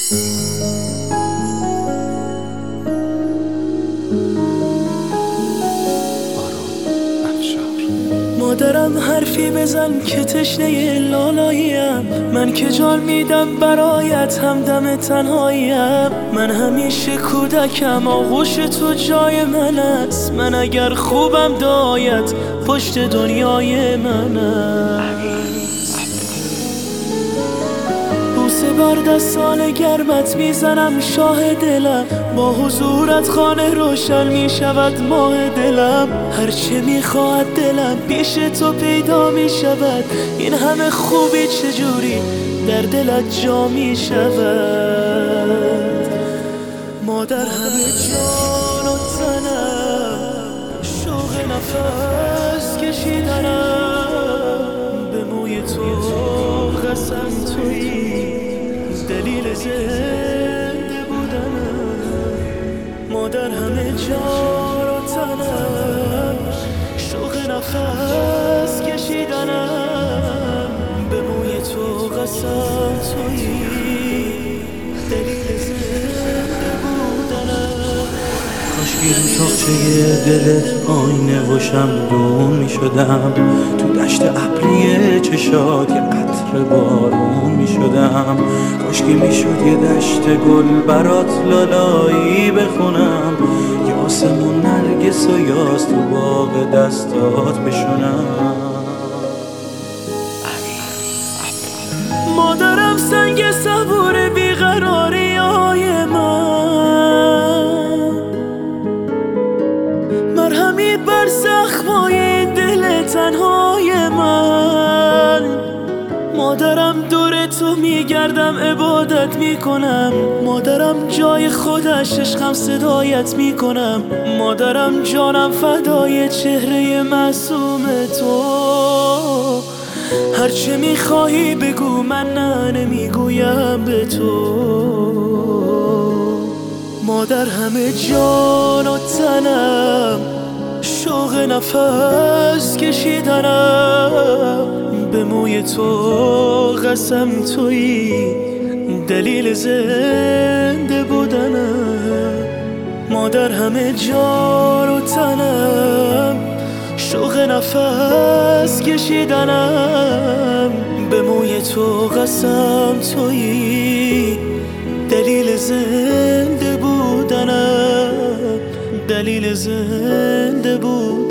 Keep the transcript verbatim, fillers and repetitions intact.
مادرم حرفی بزن که تشنه لالاییم، من که جان میدم برایت همدم تنهاییم. من همیشه کودکم، آغوش تو جای من است. من اگر خوبم دایت پشت دنیای من است. بوسه بر دستان گرمت میزنم شاه دلم، با حضورت خانه روشن میشود ماه دلم. هرچه میخواهد دلم پیش تو پیدا میشود، این همه خوبی چجوری در دلت جا میشود. مادر همه جان و تنم، شوق نفس کشیدنم، به موی تو قسم تویی دلیل زنده بودنم. مادر همه جان و تنم، شوق نفس کشیدنم، به موی تو قسم تویی دلیل زنده بودنم. کاشکی رو تاقچه دلت آینه و شمدون می شدم، تو دشت ابری چشات یه قطره بارون می شدم. کاشکی می شد یه دشت گل برات لالایی بخونم، یه آسمون نرگس و یاس تو باغ دستات بشونم. مادرم سنگ صبور بیقراری های من، مرهمی بر زخمای دل تنهای من. مادرم دور تو میگردم عبادت میکنم، مادرم جای خودش عشقم صدایت میکنم. مادرم جانم فدای چهره معصوم تو، هرچه میخواهی بگو من نه نمیگویم به تو. مادر همه جان و تنم، شوق نفس کشیدنم، به موی تو قسم تویی دلیل زنده بودنم. مادر همه جان و تنم، شوق نفس کشیدنم، به موی تو قسم تویی دلیل زنده بودنم، دلیل زنده بود